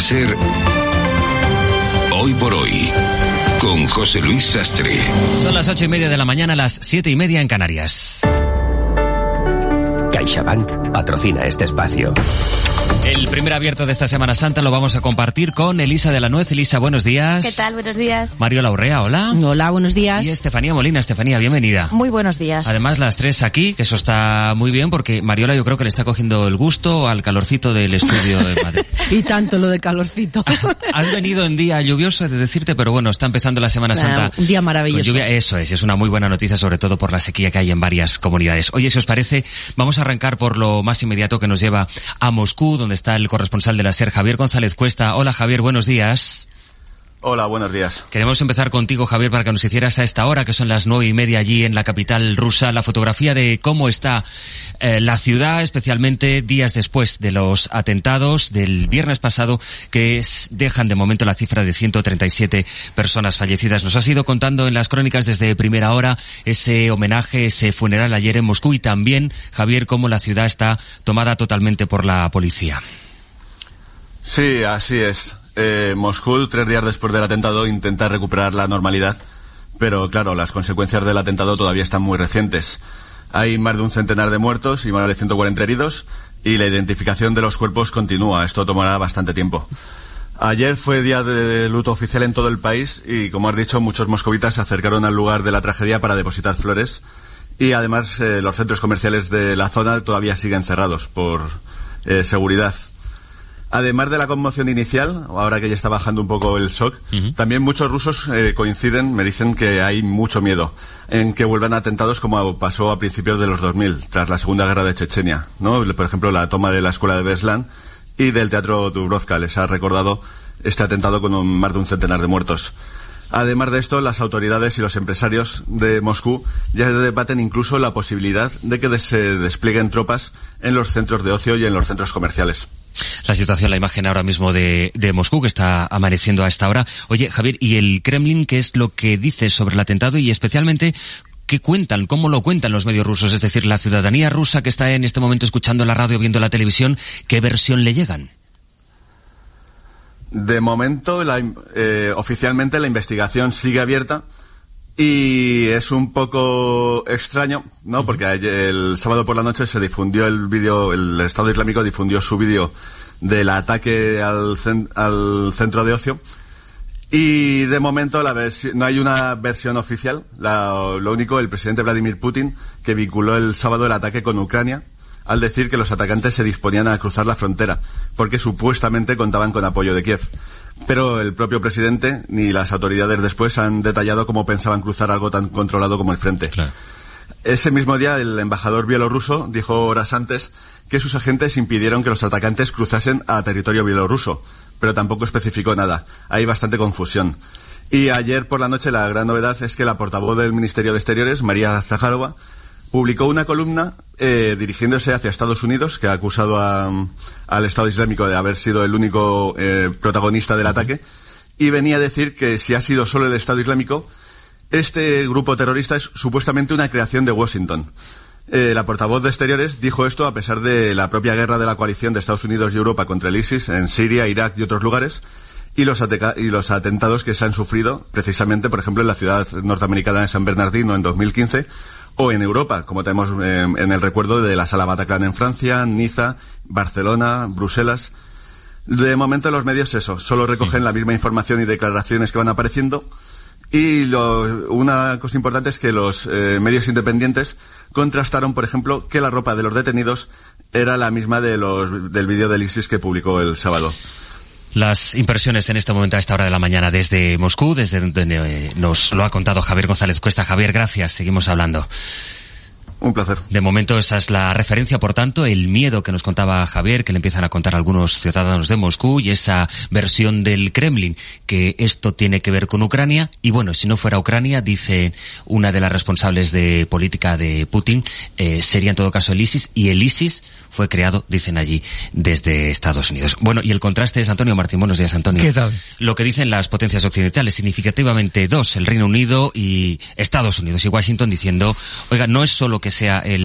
ser Hoy por Hoy, con José Luis Sastre. Son las 8:30 de la mañana, las 7:30 en Canarias. CaixaBank patrocina este espacio. El primer abierto de esta Semana Santa lo vamos a compartir con Elisa de la Nuez. Elisa, buenos días. ¿Qué tal? Buenos días. Mario Laurrea, hola. Hola, buenos días. Y Estefanía Molina. Estefanía, bienvenida. Muy buenos días. Además, las tres aquí, que eso está muy bien, porque Mariola yo creo que le está cogiendo el gusto al calorcito del estudio de Madrid. Y tanto lo de calorcito. Has venido en día lluvioso, he de decirte, pero bueno, está empezando la Semana Santa. Un día maravilloso. Con lluvia, eso es una muy buena noticia, sobre todo por la sequía que hay en varias comunidades. Oye, si os parece, vamos a arrancar por lo más inmediato que nos lleva a Moscú, donde está el corresponsal de la SER, Javier González Cuesta. Hola, Javier, buenos días. Hola, buenos días. Queremos empezar contigo, Javier, para que nos hicieras a esta hora, que son las 9:30 allí en la capital rusa, la fotografía de cómo está la ciudad, especialmente días después de los atentados del viernes pasado, que dejan de momento la cifra de 137 personas fallecidas. Nos has ido contando en las crónicas desde primera hora ese homenaje, ese funeral ayer en Moscú, y también, Javier, cómo la ciudad está tomada totalmente por la policía. Sí, así es. Moscú, 3 días después del atentado, intenta recuperar la normalidad, pero claro, las consecuencias del atentado todavía están muy recientes. Hay más de un centenar de muertos y más de 140 heridos, y la identificación de los cuerpos continúa. Esto tomará bastante tiempo. Ayer fue día de luto oficial en todo el país y, como has dicho, muchos moscovitas se acercaron al lugar de la tragedia para depositar flores, y además los centros comerciales de la zona todavía siguen cerrados por seguridad. Además de la conmoción inicial, ahora que ya está bajando un poco el shock, también muchos rusos coinciden, me dicen que hay mucho miedo en que vuelvan atentados como pasó a principios de los 2000, tras la Segunda Guerra de Chechenia, ¿no? Por ejemplo, la toma de la escuela de Beslan y del Teatro Dubrovka les ha recordado este atentado con más de un centenar de muertos. Además de esto, las autoridades y los empresarios de Moscú ya debaten incluso la posibilidad de que se desplieguen tropas en los centros de ocio y en los centros comerciales. La situación, la imagen ahora mismo de Moscú, que está amaneciendo a esta hora. Oye, Javier, ¿y el Kremlin qué es lo que dice sobre el atentado y especialmente qué cuentan, cómo lo cuentan los medios rusos? Es decir, la ciudadanía rusa que está en este momento escuchando la radio, viendo la televisión, ¿qué versión le llegan? De momento, oficialmente la investigación sigue abierta y es un poco extraño, ¿no? Porque el sábado por la noche se difundió el vídeo, el Estado Islámico difundió su vídeo del ataque al centro de ocio, y de momento no hay una versión oficial. Lo único, el presidente Vladimir Putin, que vinculó el sábado el ataque con Ucrania, al decir que los atacantes se disponían a cruzar la frontera, porque supuestamente contaban con apoyo de Kiev. Pero el propio presidente ni las autoridades después han detallado cómo pensaban cruzar algo tan controlado como el frente. Claro. Ese mismo día, el embajador bielorruso dijo horas antes que sus agentes impidieron que los atacantes cruzasen a territorio bielorruso, pero tampoco especificó nada. Hay bastante confusión. Y ayer por la noche la gran novedad es que la portavoz del Ministerio de Exteriores, María Zakharova, publicó una columna dirigiéndose hacia Estados Unidos, que ha acusado al Estado Islámico de haber sido el único protagonista del ataque, y venía a decir que si ha sido solo el Estado Islámico, este grupo terrorista es supuestamente una creación de Washington. La portavoz de Exteriores dijo esto a pesar de la propia guerra de la coalición de Estados Unidos y Europa contra el ISIS en Siria, Irak y otros lugares, y los atentados que se han sufrido precisamente, por ejemplo, en la ciudad norteamericana de San Bernardino en 2015, o en Europa, como tenemos en el recuerdo de la Sala Bataclan en Francia, Niza, Barcelona, Bruselas. De momento los medios solo recogen la misma información y declaraciones que van apareciendo, y una cosa importante es que los medios independientes contrastaron, por ejemplo, que la ropa de los detenidos era la misma del vídeo del ISIS que publicó el sábado. Las impresiones en este momento a esta hora de la mañana desde Moscú, desde donde nos lo ha contado Javier González Cuesta. Javier, gracias. Seguimos hablando. Un placer. De momento esa es la referencia, por tanto, el miedo que nos contaba Javier, que le empiezan a contar algunos ciudadanos de Moscú, y esa versión del Kremlin, que esto tiene que ver con Ucrania. Y bueno, si no fuera Ucrania, dice una de las responsables de política de Putin, sería en todo caso el ISIS, y el ISIS fue creado, dicen allí, desde Estados Unidos. Bueno, y el contraste es Antonio Martín. Buenos días, Antonio. ¿Qué tal? Lo que dicen las potencias occidentales, significativamente dos, el Reino Unido y Estados Unidos, y Washington, diciendo, oiga, no es solo que sea el